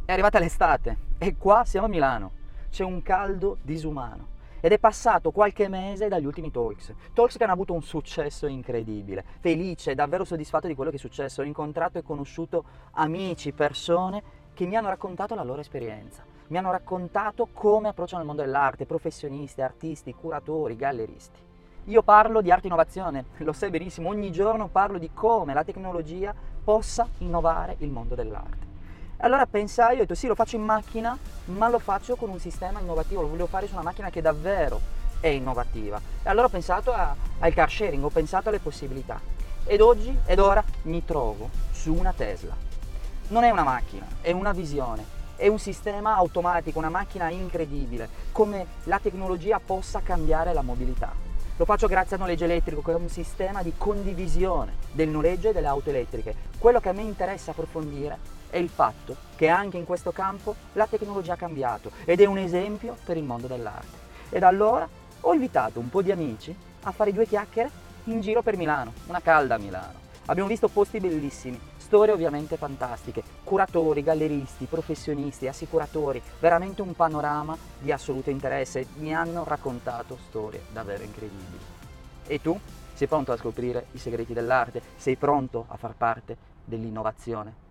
È arrivata l'estate e qua siamo a Milano, c'è un caldo disumano ed è passato qualche mese dagli ultimi talks che hanno avuto un successo incredibile. Felice, davvero soddisfatto di quello che è successo, ho incontrato e conosciuto amici, persone che mi hanno raccontato la loro esperienza, mi hanno raccontato come approcciano il mondo dell'arte, professionisti, artisti, curatori, galleristi. Io parlo di arte e innovazione, lo sai benissimo, ogni giorno parlo di come la tecnologia possa innovare il mondo dell'arte. Allora pensai, ho detto sì, lo faccio in macchina, ma lo faccio con un sistema innovativo, lo volevo fare su una macchina che davvero è innovativa. E allora ho pensato al car sharing, ho pensato alle possibilità. Ed ora mi trovo su una Tesla. Non è una macchina, è una visione, è un sistema automatico, una macchina incredibile, come la tecnologia possa cambiare la mobilità. Lo faccio grazie al noleggio elettrico, che è un sistema di condivisione del noleggio e delle auto elettriche. Quello che a me interessa approfondire è il fatto che anche in questo campo la tecnologia ha cambiato ed è un esempio per il mondo dell'arte. Ed allora ho invitato un po' di amici a fare due chiacchiere in giro per Milano, una calda Milano. Abbiamo visto posti bellissimi, storie ovviamente fantastiche, curatori, galleristi, professionisti, assicuratori, veramente un panorama di assoluto interesse. Mi hanno raccontato storie davvero incredibili. E tu? Sei pronto a scoprire i segreti dell'arte? Sei pronto a far parte dell'innovazione?